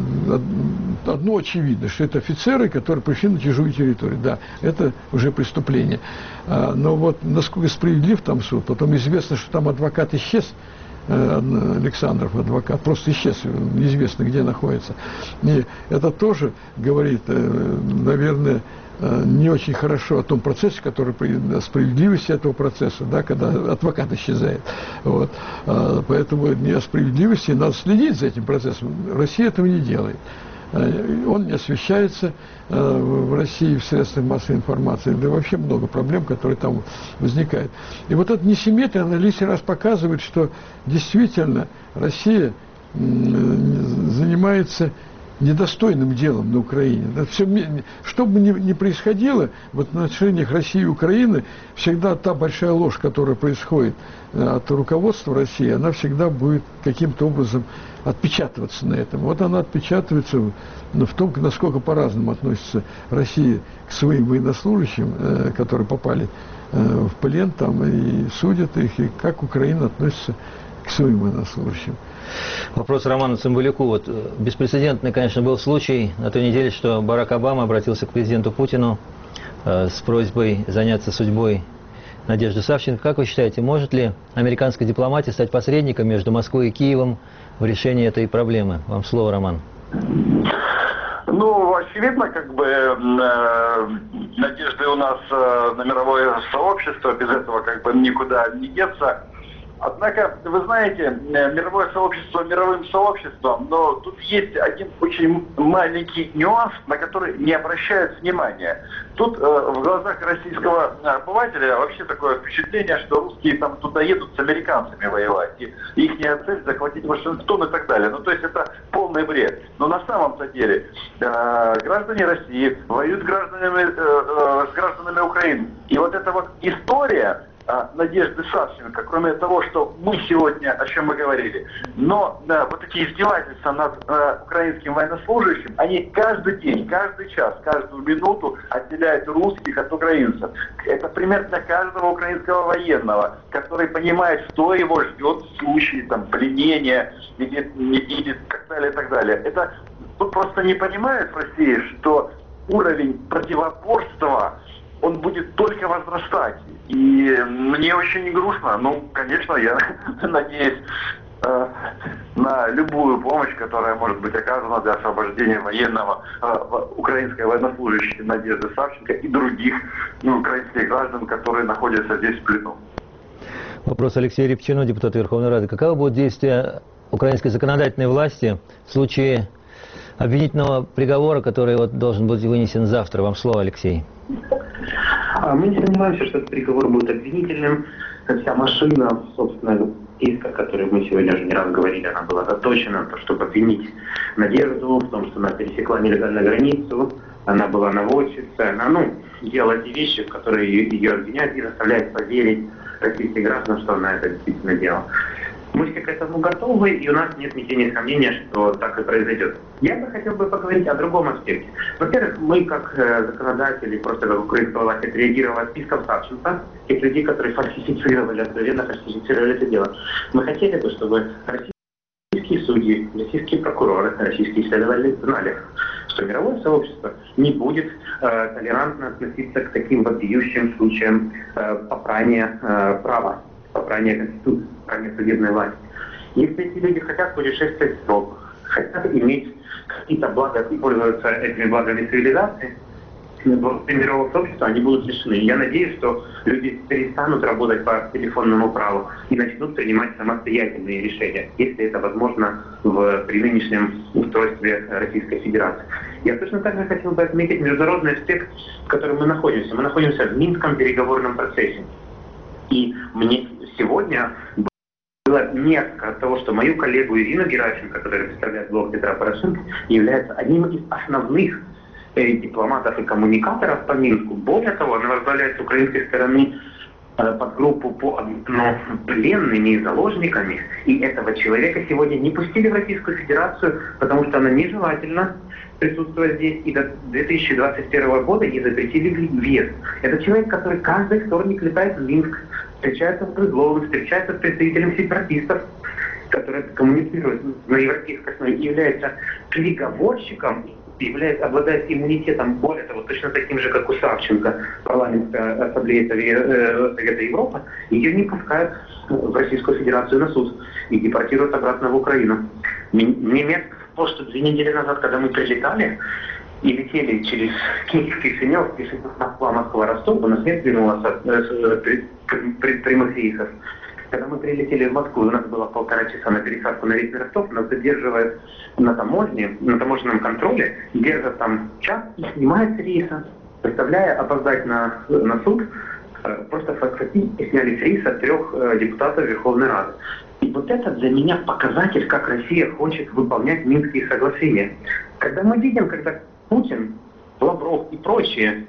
одно очевидно, что это офицеры, которые пришли на чужую территорию. Да, это уже преступление. Но вот насколько справедлив там суд, потом известно, что там адвокат исчез, Александров, адвокат, просто исчез, неизвестно где находится. И это тоже говорит, наверное, не очень хорошо о том процессе, который, о справедливости этого процесса, да, когда адвокат исчезает. Вот. Поэтому не о справедливости, надо следить за этим процессом. Россия этого не делает. Он не освещается в России в средствах массовой информации, да и вообще много проблем, которые там возникают. И вот эта несимметрия, она лишний раз показывает, что действительно Россия занимается недостойным делом на Украине. Все, что бы ни, ни происходило в отношениях России и Украины, всегда та большая ложь, которая происходит от руководства России, она всегда будет каким-то образом отпечатываться на этом. Вот она отпечатывается в том, насколько по-разному относится Россия к своим военнослужащим, которые попали в плен там, и судят их, и как Украина относится к своим военнослужащим. Вопрос Роману Цымбалюку. Вот, беспрецедентный, конечно, был случай на той неделе, что Барак Обама обратился к президенту Путину э, с просьбой заняться судьбой Надежды Савченко. Как вы считаете, может ли американская дипломатия стать посредником между Москвой и Киевом в решении этой проблемы? Вам слово, Роман. Ну, очевидно, как бы э, надежды у нас э, на мировое сообщество, без этого как бы никуда не деться. Однако, вы знаете, мировое сообщество мировым сообществом, но тут есть один очень маленький нюанс, на который не обращают внимания. Тут э, в глазах российского обывателя вообще такое впечатление, что русские там туда едут с американцами воевать, и их цель захватить Вашингтон и так далее. Ну, то есть это полный бред. Но на самом-то деле э, граждане России воюют с гражданами, э, э, с гражданами Украины. И вот эта вот история Надежды Савченко, кроме того, что мы сегодня, о чем мы говорили, но да, вот эти издевательства над э, украинским военнослужащим, они каждый день, каждый час, каждую минуту отделяют русских от украинцев. Это пример для каждого украинского военного, который понимает, что его ждет в случае там, пленения или, или так далее, так далее. Это тут просто не понимают в России, что уровень противоборства он будет только возрастать. И мне очень грустно. Ну, конечно, я надеюсь э, на любую помощь, которая может быть оказана для освобождения военного э, украинской военнослужащей Надежды Савченко и других ну, украинских граждан, которые находятся здесь в плену. Вопрос Алексею Рябчину, депутату Верховной Рады. Каково будет действие украинской законодательной власти в случае обвинительного приговора, который вот должен быть вынесен завтра? Вам слово, Алексей. Мы не сомневаемся, что этот приговор будет обвинительным. Вся машина, собственно, иска, о которой мы сегодня уже не раз говорили, она была заточена на то, чтобы обвинить Надежду в том, что она пересекла нелегально границу, она была наводчица, она, ну, делала эти вещи, в которые ее, ее обвиняют и заставляют поверить российских граждан, что она это действительно делала. Мы все к этому готовы, и у нас нет ни тени сомнения, что так и произойдет. Я бы хотел бы поговорить о другом аспекте. Во-первых, мы, как э, законодатели, просто как украинская власть, отреагировали списком Савченко, тех людей, которые фальсифицировали, откровенно фальсифицировали это дело. Мы хотели бы, чтобы российские судьи, российские прокуроры, российские следователи знали, что мировое сообщество не будет э, толерантно относиться к таким вопиющим случаям э, попрания э, права, попрания Конституции, попрания судебной власти. Если эти люди хотят путешествовать в Европу, хотят иметь какие-то блага и пользоваться этими благами цивилизации, мирового сообщества, они будут лишены. Я надеюсь, что люди перестанут работать по телефонному праву и начнут принимать самостоятельные решения, если это возможно в, при нынешнем устройстве Российской Федерации. Я точно так же хотел бы отметить международный аспект, в котором мы находимся. Мы находимся в Минском переговорном процессе. И мне сегодня было мерзко от того, что мою коллегу Ирину Геращенко, которая представляет блок Петра Порошенко, является одним из основных дипломатов и коммуникаторов по Минску. Более того, она возглавляет с украинской стороны подгруппу по обмену пленными и заложниками. И этого человека сегодня не пустили в Российскую Федерацию, потому что она нежелательна присутствовать здесь. И до две тысячи двадцать первого года ей запретили въезд. Это человек, который каждый вторник летает в Минск, встречается с Крыловым, встречается с представителем сепаратистов, который коммуницирует на европейской основе и является переговорщиком, является, обладает иммунитетом, более того, точно таким же, как у Савченко, парламентская ассамблея Совета Европы, ее не пускают в Российскую Федерацию на суд и депортируют обратно в Украину. Мне мерзко то, что две недели назад, когда мы прилетали и летели через Киев, Кишинев, Кишинев, Москва, Москва, Ростов, у нас нет двинулось прямых рейсов. Когда мы прилетели в Москву, у нас было полтора часа на пересадку на рейс Ростов, нас задерживают на таможне, на таможенном контроле, держат там час и снимают с рейса, заставляя опоздать на, на суд, просто фактически сняли с рейса трех э, депутатов Верховной Рады. И вот это для меня показатель, как Россия хочет выполнять Минские соглашения. Когда мы видим, когда Путин, Лавров и прочие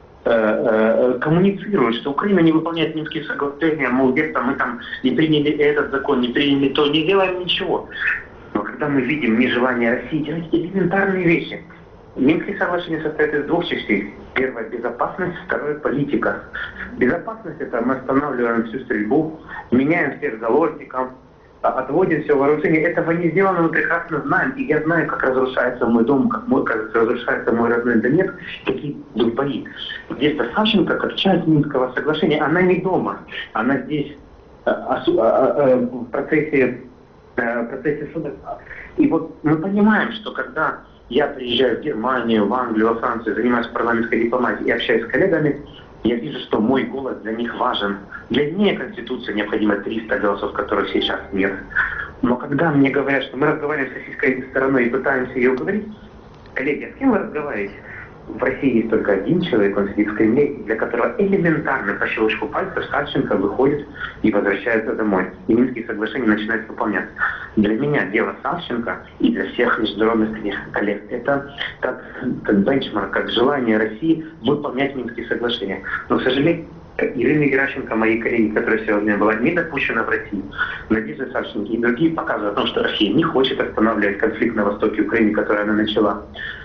коммуницируют, что Украина не выполняет Минские соглашения, мол, где-то мы там не приняли этот закон, не приняли то, не делаем ничего. Но когда мы видим нежелание России делать элементарные вещи, Минские соглашения состоят из двух частей. Первая – безопасность, вторая – политика. Безопасность – это мы останавливаем всю стрельбу, меняем всех заложников, отводим все вооружение. Этого не сделано, мы прекрасно знаем. И я знаю, как разрушается мой дом, как, мой, как разрушается мой родной Донецк, какие будут бои. Здесь Савченко, как часть Минского соглашения, она не дома. Она здесь а, а, а, в процессе, а, в процессе суда. И вот мы понимаем, что когда я приезжаю в Германию, в Англию, во Францию, занимаюсь парламентской дипломатией и общаюсь с коллегами, я вижу, что мой голос для них важен. Для нее Конституции необходимо триста голосов, которых сейчас нет. Но когда мне говорят, что мы разговариваем с российской стороной и пытаемся ее уговорить, коллеги, а с кем вы разговариваете? В России есть только один человек, он сидит в Кремле, для которого элементарно по щелчку пальцев Савченко выходит и возвращается домой. И Минские соглашения начинают выполняться. Для меня дело Савченко и для всех международных коллег это как, как бенчмарк, как желание России выполнять Минские соглашения. Но, к сожалению, Ирина Геращенко, моей коллеги, которая сегодня была не допущена в Россию, Надежда Савченко и другие показывают о том, что Россия не хочет останавливать конфликт на востоке Украины, который она начала.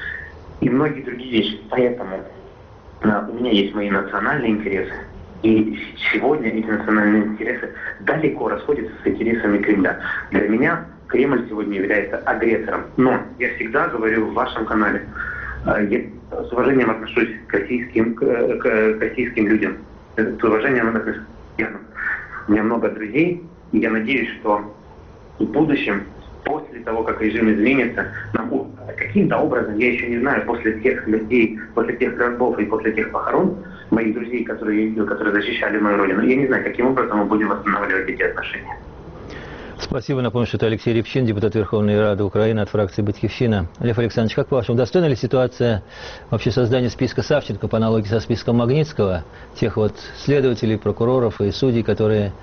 И многие другие вещи. Поэтому а, у меня есть мои национальные интересы. И сегодня эти национальные интересы далеко расходятся с интересами Кремля. Для меня Кремль сегодня является агрессором. Но я всегда говорю в вашем канале, а, я с уважением отношусь к российским, к, к, к российским людям. С уважением отношусь к россиянам. У меня много друзей, и я надеюсь, что в будущем, после того, как режим изменится, нам каким-то образом, я еще не знаю, после тех людей, после тех гробов и после тех похорон моих друзей, которые, которые защищали мою родину, я не знаю, каким образом мы будем восстанавливать эти отношения. Спасибо. Напомню, что это Алексей Рябчин, депутат Верховной Рады Украины от фракции «Батькивщина». Лев Александрович, как по-вашему, достойна ли ситуация вообще создания списка Савченко по аналогии со списком Магнитского, тех вот следователей, прокуроров и судей, которые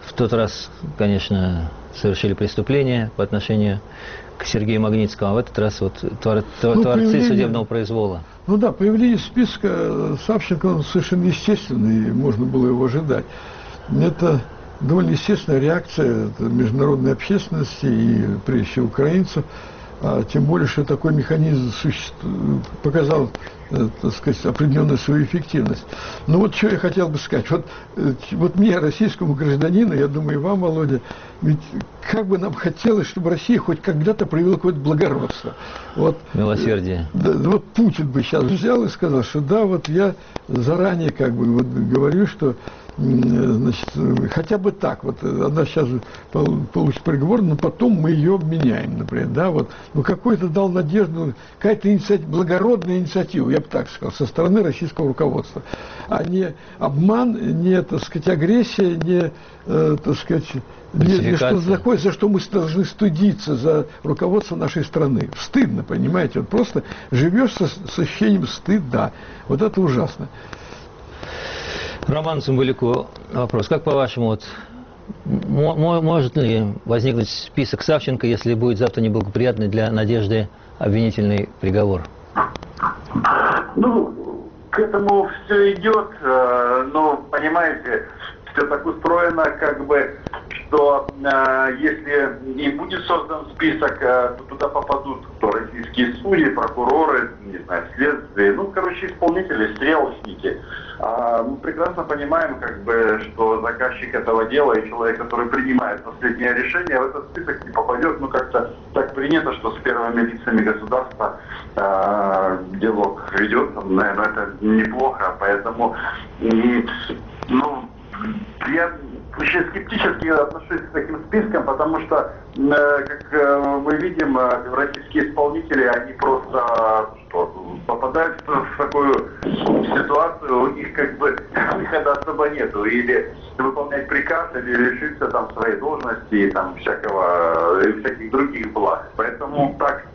в тот раз, конечно, совершили преступление по отношению к Сергею Магнитскому, а в этот раз вот твор, ну, творцы судебного произвола. Ну да, появление списка Савченко, он совершенно естественный, и можно было его ожидать. Это довольно естественная реакция международной общественности и, прежде всего, украинцев, а тем более, что такой механизм показал, так сказать, определенную свою эффективность. Но вот что я хотел бы сказать. Вот, вот мне, российскому гражданину, я думаю, и вам, Володя, ведь как бы нам хотелось, чтобы Россия хоть когда-то проявила какое-то благородство. Вот, милосердие. Да, вот Путин бы сейчас взял и сказал, что да, вот я заранее как бы вот говорю, что значит, хотя бы так, вот она сейчас получит приговор, но потом мы ее обменяем, например, да, вот, ну какой-то дал надежду, какая-то инициатива, благородная инициатива, я бы так сказал, со стороны российского руководства, а не обман, не, так сказать, агрессия, не, э, так сказать, не, не что-то такое, за что мы должны стыдиться, за руководство нашей страны. Стыдно, понимаете, вот просто живешь со, с ощущением стыда, вот это ужасно. Роман Цымбалюку вопрос. Как по-вашему, вот, может ли возникнуть список Савченко, если будет завтра неблагоприятный для Надежды обвинительный приговор? Ну, к этому все идет, но, понимаете, все так устроено, как бы, что если и будет создан список, то туда попадут кто, российские судьи, прокуроры, не знаю, следствие, ну, короче, исполнители, стрелочники. А мы прекрасно понимаем, как бы, что заказчик этого дела и человек, который принимает последнее решение, в этот список не попадет. Ну, как-то так принято, что с первыми лицами государства э, диалог ведет. Наверное, это неплохо. Поэтому, ну, я очень скептически отношусь к таким спискам, потому что, э, как э, мы видим, э, российские исполнители, они просто что, попадают в такую ситуацию, у них как бы выхода особо нету. Или выполнять приказ, или лишиться там своей должности и там всякого, и всяких других благ. Поэтому так.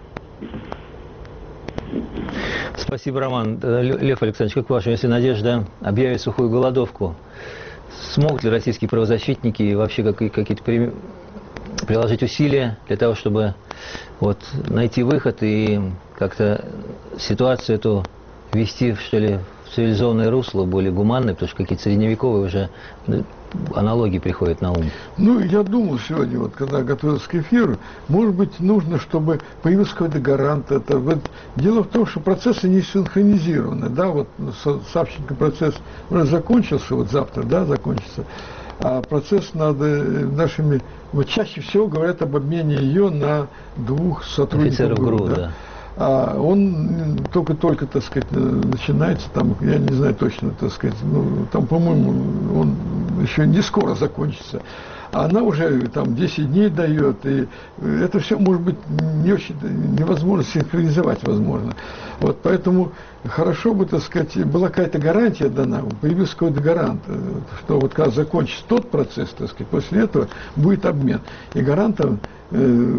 Спасибо, Роман. Лев Александрович, как ваше, если Надежда объявит сухую голодовку, смогут ли российские правозащитники и вообще какие-то при... приложить усилия для того, чтобы вот, найти выход и как-то ситуацию эту ввести, что ли, в цивилизованное русло, более гуманное, потому что какие-то средневековые уже аналогии приходят на ум? Ну, я думал сегодня, вот, когда готовился к эфиру, может быть, нужно, чтобы появился какой-то гарант. Это, вот, дело в том, что процессы не синхронизированы, да, вот Савченко процесс уже закончился, вот завтра, да, закончится, а процесс надо нашими, вот чаще всего говорят об обмене ее на двух сотрудников ГРУ, да. Да. А он только-только, так сказать, начинается, там, я не знаю точно, так сказать, ну, там, по-моему, он еще не скоро закончится. А она уже там десять дней дает, и это все, может быть, не очень, невозможно синхронизовать, возможно. Вот, поэтому хорошо бы, так сказать, была какая-то гарантия дана, появился какой-то гарант, что вот когда закончится тот процесс, так сказать, после этого будет обмен. И гарантом э,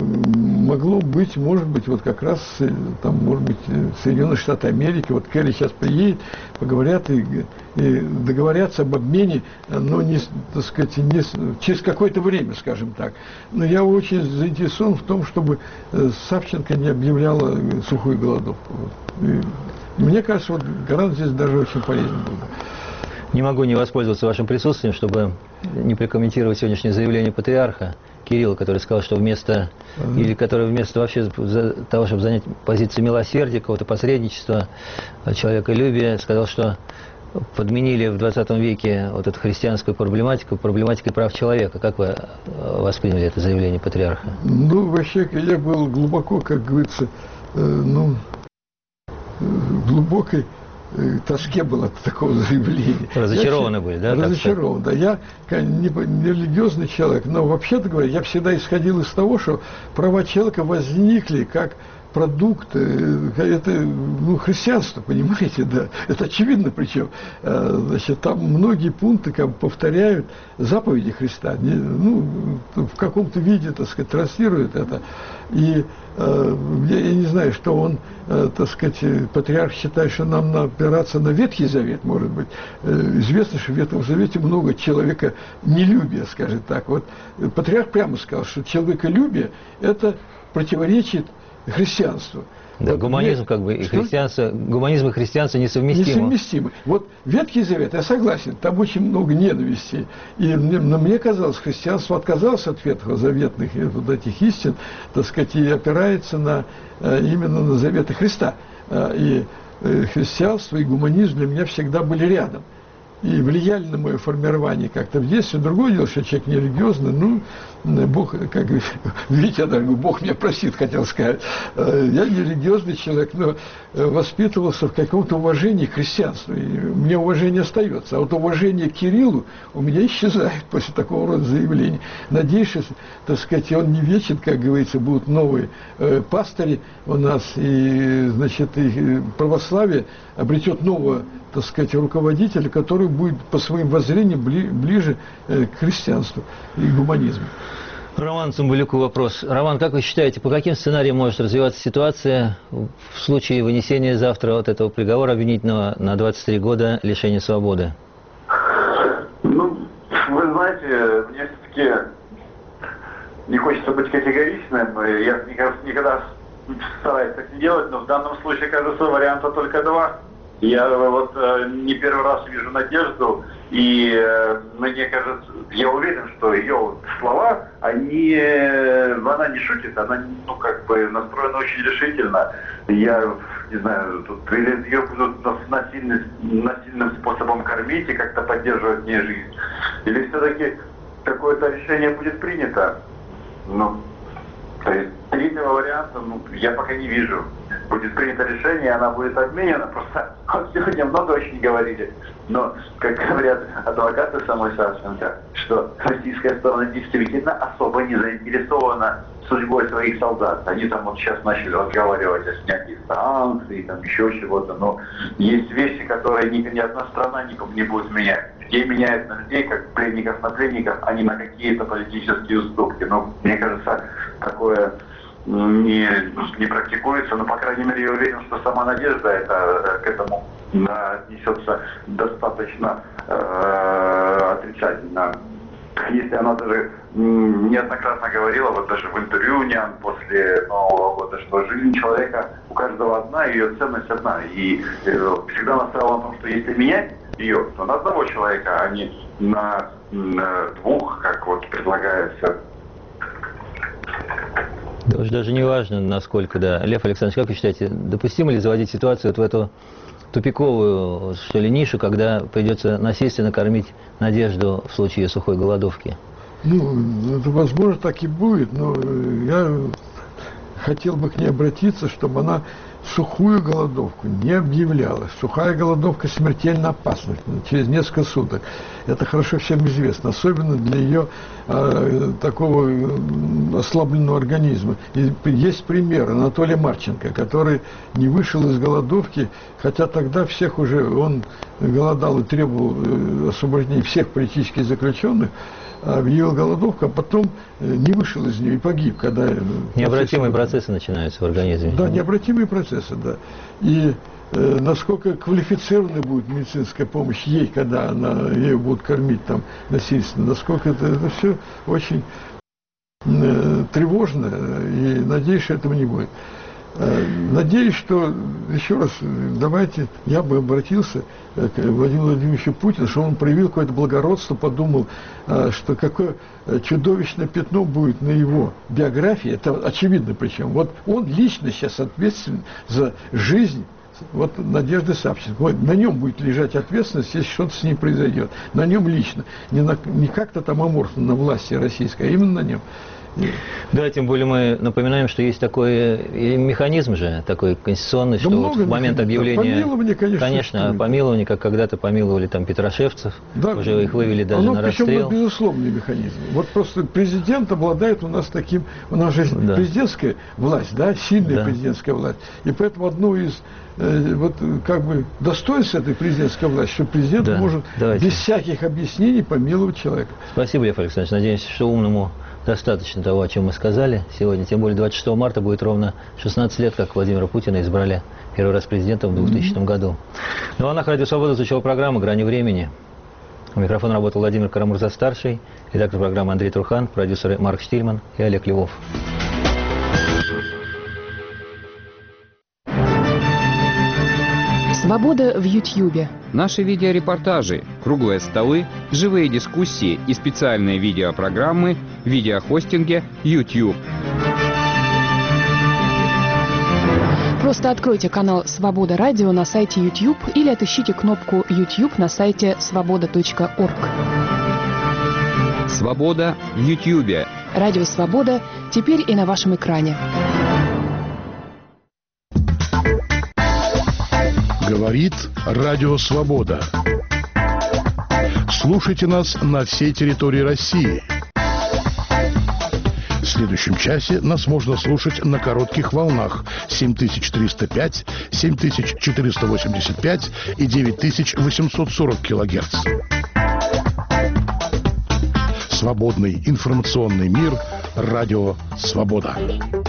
могло быть, может быть, вот как раз, там, может быть, Соединенные Штаты Америки, вот Керри сейчас приедет, поговорят и, и договорятся об обмене, но не, так сказать, не, через какое-то время, скажем так. Но я очень заинтересован в том, чтобы Савченко не объявляла сухую голодовку. И мне кажется, вот гарант здесь даже очень полезен был. Не могу не воспользоваться вашим присутствием, чтобы не прокомментировать сегодняшнее заявление патриарха Кирилла, который сказал, что вместо, uh-huh. или который вместо вообще того, чтобы занять позицию милосердия, какого-то посредничества, человеколюбия, сказал, что подменили в двадцатом веке вот эту христианскую проблематику проблематикой прав человека. Как вы восприняли это заявление патриарха? Ну, вообще, я был глубоко, как говорится, э, ну, в глубокой э, тоске было от такого заявления. Разочарованы были, да? Разочарован, да. Я не, не религиозный человек, но вообще-то говоря, я всегда исходил из того, что права человека возникли как продукт, это ну, христианство, понимаете, да, это очевидно, причем, значит, там многие пункты как бы повторяют заповеди Христа, не, ну, в каком-то виде, так сказать, транслируют это, и э, я, я не знаю, что он, э, так сказать, патриарх считает, что нам надо опираться на Ветхий Завет, может быть, э, известно, что в Ветхом Завете много человека нелюбия, скажем так, вот, патриарх прямо сказал, что человеколюбие это противоречит христианству. Да, вот гуманизм мне, как бы и христианство, гуманизм и христианство несовместимы. Несовместимы. Вот Ветхий Завет, я согласен, там очень много ненависти. И мне, но мне казалось, христианство отказалось от ветхозаветных вот этих истин, так сказать, и опирается на, именно на заветы Христа. И христианство и гуманизм для меня всегда были рядом. И влияли на мое формирование как-то в детстве. Другое дело, что человек нерелигиозный, ну, Бог, как видите, я даже говорю, Бог меня простит, хотел сказать. Я не религиозный человек, но воспитывался в каком-то уважении к христианству. И у меня уважение остается. А вот уважение к Кириллу у меня исчезает после такого рода заявлений. Надеюсь, что, так сказать, он не вечен, как говорится, будут новые э, пастыри у нас, и, значит, и православие обретет нового, так сказать, руководителя, который будет по своим воззрениям бли, ближе э, к христианству и гуманизму. Роман Цымбалюку вопрос. Роман, как вы считаете, по каким сценариям может развиваться ситуация в случае вынесения завтра вот этого приговора обвинительного на двадцать три года лишения свободы? Ну, вы знаете, мне все-таки не хочется быть категоричным. Я, мне кажется, никогда стараюсь так не делать, но в данном случае, кажется, варианта только два. Я вот э, не первый раз вижу Надежду, и э, мне кажется, я уверен, что ее слова, они, э, она не шутит, она, ну, как бы настроена очень решительно. Я, не знаю, тут или ее будут насильным, насильным способом кормить и как-то поддерживать в ней жизнь, или все-таки какое-то решение будет принято. Ну, то есть третьего варианта, ну, я пока не вижу. Будет принято решение, она будет отменена. Просто вот сегодня много очень говорили, но, как говорят адвокаты самой Савченко, что российская сторона действительно особо не заинтересована судьбой своих солдат. Они там вот сейчас начали разговаривать о снятии санкций, там еще чего-то, но есть вещи, которые ни, ни одна страна никому не будет менять. Людей меняют на людей, как пленников на пленников, а не на какие-то политические уступки. Но мне кажется, такое не, не практикуется, но, по крайней мере, я уверен, что сама Надежда это, к этому отнесется достаточно э, отрицательно. Если она даже неоднократно говорила, вот даже в интервью НИАН после Нового года, что жизнь человека у каждого одна, ее ценность одна. И э, всегда настаивала на том, что если менять ее, то на одного человека, а не на, на двух, как вот предлагается. Да уж даже не важно, насколько, да. Лев Александрович, как вы считаете, допустимо ли заводить ситуацию вот в эту тупиковую, что ли, нишу, когда придется насильственно кормить Надежду в случае сухой голодовки? Ну, это, возможно, так и будет, но я хотел бы к ней обратиться, чтобы она сухую голодовку не объявляла. Сухая голодовка смертельно опасна через несколько суток. Это хорошо всем известно, особенно для ее э, такого ослабленного организма. И есть пример Анатолия Марченко, который не вышел из голодовки, хотя тогда всех уже, он голодал и требовал э, освобождения всех политических заключенных, объявил голодовку, а потом не вышел из нее и погиб, когда... Необратимые процессы начинаются в организме. Да, необратимые процессы, да. И э, насколько квалифицированной будет медицинская помощь ей, когда она, ее будут кормить там насильственно, насколько это, это все очень э, тревожно, и надеюсь, что этого не будет. Надеюсь, что, еще раз, давайте, я бы обратился к Владимиру Владимировичу Путину, что он проявил какое-то благородство, подумал, что какое чудовищное пятно будет на его биографии, это очевидно причем. Вот он лично сейчас ответственен за жизнь вот Надежды Савченко. Вот на нем будет лежать ответственность, если что-то с ней произойдет. На нем лично. Не, на, не как-то там аморфно на власти российской, а именно на нем. Да, тем более мы напоминаем, что есть такой механизм же, такой конституционный, да что вот в момент объявления... Помилование, конечно, конечно, помилование, как когда-то помиловали там петрошевцев, да, уже их вывели даже оно, на расстрел. Причем это безусловный механизм. Вот просто президент обладает у нас таким... У нас же да. президентская власть, да, сильная да. президентская власть. И поэтому одно из э, вот как бы достоинств этой президентской власти, что президент да. может Давайте. без всяких объяснений помиловать человека. Спасибо, Лев Александрович. Надеюсь, что умному достаточно того, о чем мы сказали сегодня. Тем более двадцать шестого марта будет ровно шестнадцать лет, как Владимира Путина избрали первый раз президентом в двухтысячном году. На волнах Радио Свобода звучала программа «Грани времени». У микрофона работал Владимир Карамурза-старший, редактор программы Андрей Трухан, продюсеры Марк Штильман и Олег Львов. Свобода в Ютьюбе. Наши видеорепортажи, круглые столы, живые дискуссии и специальные видеопрограммы в видеохостинге YouTube. Просто откройте канал «Свобода Радио» на сайте YouTube или отыщите кнопку YouTube на сайте свобода точка орг. Свобода в Ютьюбе. Радио «Свобода» теперь и на вашем экране. Говорит Радио Свобода. Слушайте нас на всей территории России. В следующем часе нас можно слушать на коротких волнах семь тысяч триста пять, семь тысяч четыреста восемьдесят пять и девять тысяч восемьсот сорок килогерц. Свободный информационный мир. Радио Свобода.